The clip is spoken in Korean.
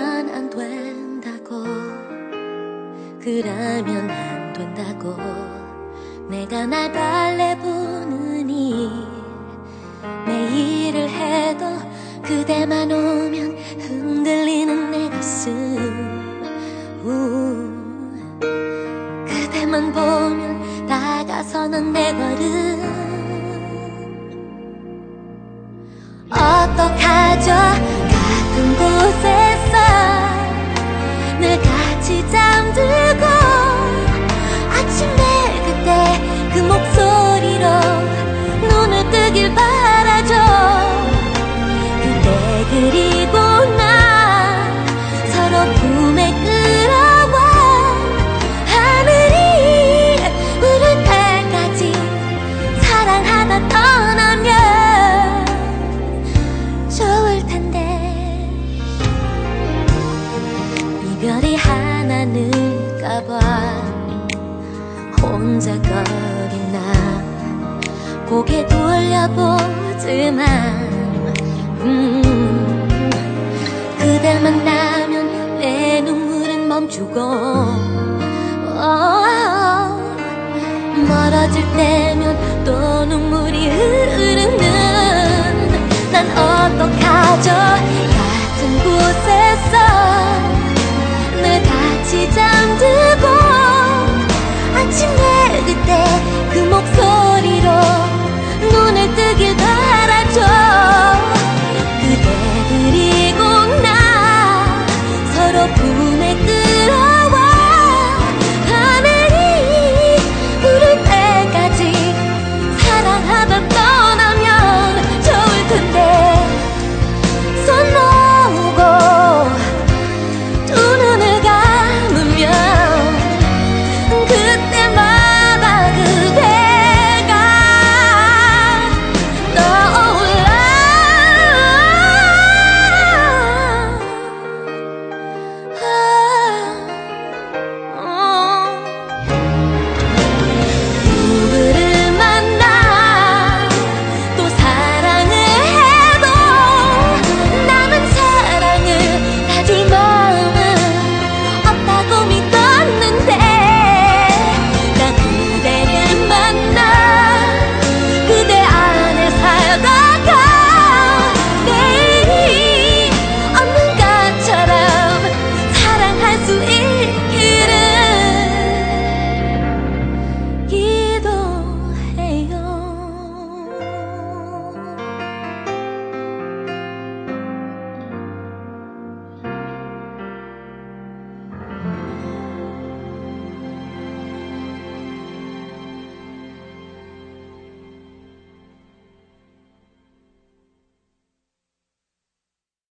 안 된다고, 그러면 안 된다고. 내가 날 달래보느니 매일을 해도 그대만 오면 흔들리는 내 가슴. 그대만 보면 다가서는 내 걸음. 어떡하죠? 같은 곳에서 늘 같이 잠들고 아침에 그때 그 목소리로 눈을 뜨길 바라죠. 그대 그리고 나 서로 품에 끌어와 하늘이 부를 때까지 사랑하다 떠나면 좋을 텐데. 이별이 하나 늘까봐 혼자 거린 나 고개 돌려보지만 그댈 만나면 내 눈물은 멈추고 멀어질 때면 또 눈물이 흐르는. 난 어떡하죠?